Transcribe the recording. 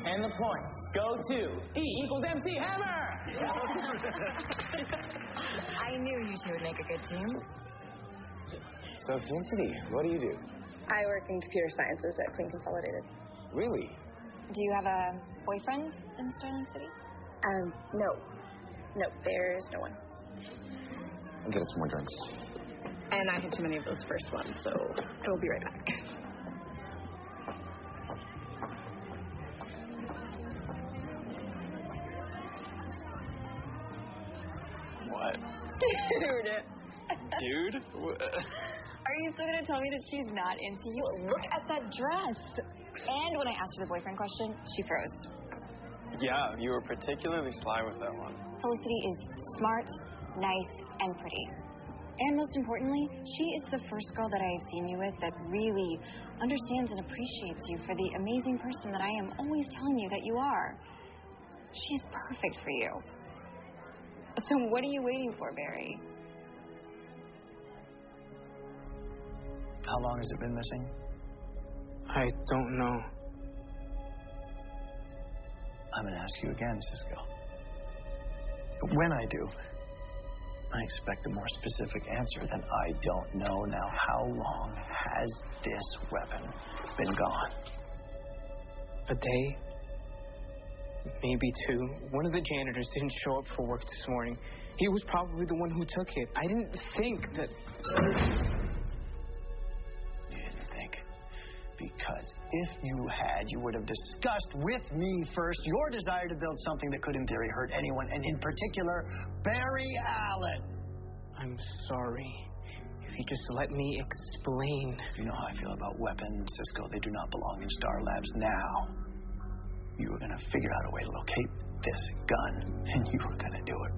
And the points go to E=MC Hammer! I knew you two would make a good team. So, Felicity, what do you do? I work in computer sciences at Queen Consolidated. Really? Do you have a boyfriend in Sterling City? No. No, there's no one. I'll get us some more drinks. And I had too many of those first ones, so I will be right back. What? Dude. Dude? Are you still going to tell me that she's not into you? Look at that dress. And when I asked her the boyfriend question, she froze. Yeah, you were particularly sly with that one. Felicity is smart, nice, and pretty. And most importantly, she is the first girl that I have seen you with that really understands and appreciates you for the amazing person that I am always telling you that you are. She's perfect for you. So what are you waiting for, Barry? How long has it been missing? I don't know. I'm going to ask you again, Cisco. When I do, I expect a more specific answer than I don't know. Now, how long has this weapon been gone? A day? Maybe 2. One of the janitors didn't show up for work this morning. He was probably the one who took it. I didn't think that... You didn't think. Because if you had, you would have discussed with me first your desire to build something that could, in theory, hurt anyone, and in particular, Barry Allen. I'm sorry. If you just let me explain. You know how I feel about weapons, Cisco. They do not belong in Star Labs now. You were going to figure out a way to locate this gun, and you were going to do it